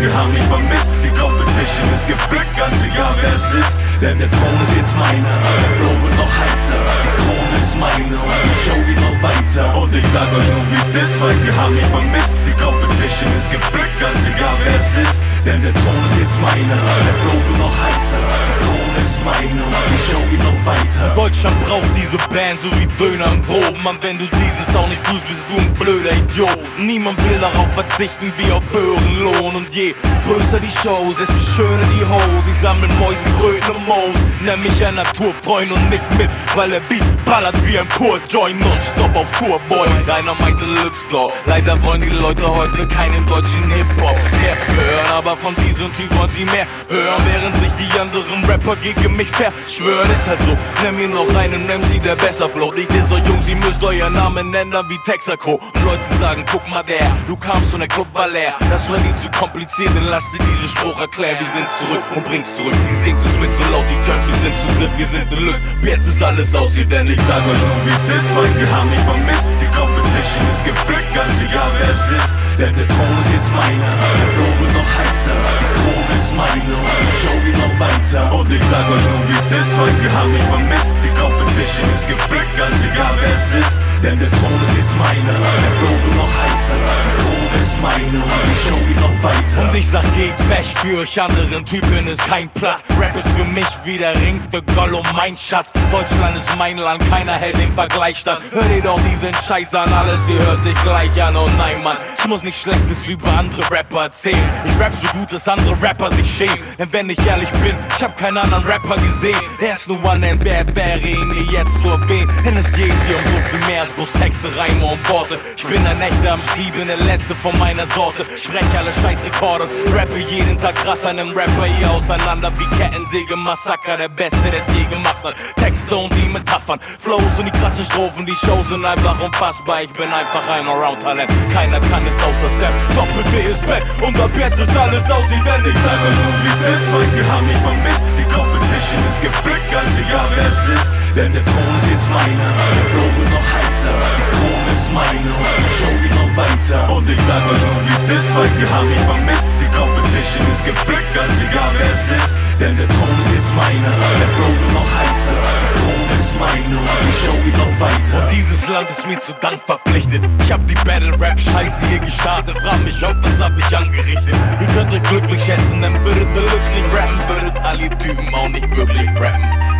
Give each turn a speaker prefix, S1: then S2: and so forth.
S1: sie haben mich vermisst. Die Competition ist gefickt, ganz egal wer es ist. Denn der Thron ist jetzt meiner, der Flow wird noch heißer. Die Krone ist meine und die Show geht noch weiter. Und ich sag euch nur wie's ist, weil sie haben mich vermisst. Die Competition ist gefickt, ganz egal wer es ist. Denn der Thron ist jetzt meiner, der Flow wird noch heißer. Die Krone ist meine und die Show geht noch weiter.
S2: Deutschland braucht diese Band so wie Döner im Brot. Mann, wenn du diesen Sound nicht tust, bist du ein blöder Idiot. Niemand will darauf verzichten wie auf höheren Lohn. Und je größer die Show, desto schöner die Hoes. Ich sammle Mäuse, Kröten und Moos. Nenn mich ein Naturfreund und nick mit, weil der Beat ballert wie ein Pur-Joint. Nonstop auf Tourboy, Dynamite Deluxe Law. Leider wollen die Leute heute keinen deutschen Hip-Hop mehr hören, aber von diesem Typ wollen sie mehr hören, während sich die anderen Rapper gegen mich verschwören. Ist halt so, nenn mir noch einen MC, der besser float. Ich diss euch Jungs, ihr müsst euren Namen ändern wie Texaco. Und Leute sagen, guck mal der, du kamst und der Club war leer. Das war nie zu kompliziert, dann lass dir diesen Spruch erklären. Wir sind zurück und bring's zurück. Die singt es mit so laut, die könnt, wir sind zu dritt, wir sind Deluxe. Jetzt ist alles aus hier, denn ich
S1: sag euch nur wie's ist, weil sie haben mich vermisst. Die Competition ist gefickt, ganz egal wer es ist. Denn der Thron ist jetzt meiner, der Flow wird noch heißer. Die Krone ist meine und die Show geht noch weiter. Und ich sag euch nur wie's ist, weil sie haben mich vermisst. Die Competition ist gefickt, ganz egal wer es ist. Denn der Thron ist jetzt meiner, der Flow wird noch heißer. Die Krone ist meine und die Show geht noch weiter.
S2: Und ich sag, geht weg, für euch anderen Typen ist kein Platz. Rap ist für mich wie der Ring für Gollum, mein Schatz. Deutschland ist mein Land, keiner hält den Vergleich stand. Hört ihr doch diesen Scheiß an, alles hier hört sich gleich an. Oh nein, Mann, ich muss nichts Schlechtes über andere Rapper erzählen. Ich rap so gut, dass andere Rapper sich schämen. Denn wenn ich ehrlich bin, ich hab keinen anderen Rapper gesehen. Er ist nur one and bad, wäre ihn mir jetzt zu erwähnen. Denn es geht hier um so viel mehr als bloß Texte, Reime und Worte. Ich bin ein echter MC, bin der letzte von meiner Sorte. Spreche alle Scheißrekorde, rappe jeden Tag krass einem Rapper hier auseinander wie Kettensäge, Massaker, der Beste, der's je gemacht hat. Texte und die Metaphern, Flows und die krassen Strophen, die Shows sind einfach unfassbar. Ich bin einfach ein Allround-Talent, keiner kann es außer Sam. Doppel-D ist back und ab jetzt ist alles ausidentisch.
S1: Ich sag euch nur wie's ist, weil sie haben mich vermisst. Die Competition ist gefickt, ganz egal wer es ist. Denn der Thron ist jetzt meiner, der Flow wird noch heißer. Die Krone ist meine und die Show geht noch weiter. Und ich sag euch nur wie's ist, weil sie haben mich vermisst. Die Competition ist gefickt, ganz egal wer es ist. Denn der Thron ist jetzt meiner, der Flow wird noch heißer. Die Krone ist meine und die Show geht noch weiter.
S2: Und dieses Land ist mir zu Dank verpflichtet. Ich hab die Battle-Rap-Scheiße hier gestartet. Frag mich ob, was hab ich angerichtet. Ihr könnt euch glücklich schätzen, denn würdet Deluxe nicht rappen, würdet alle Typen auch nicht wirklich rappen.